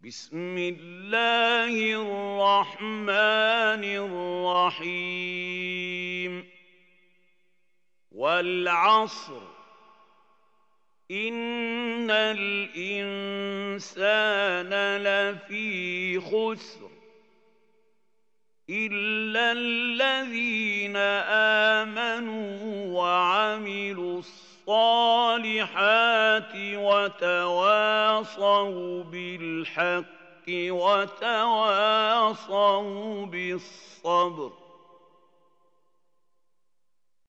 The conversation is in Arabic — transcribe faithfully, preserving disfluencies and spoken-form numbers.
بسم الله الرحمن الرحيم والعصر إن الإنسان لفي خسر إلا الذين آمنوا وعملوا الصالحات وتواصوا بالحق وتواصوا بالصبر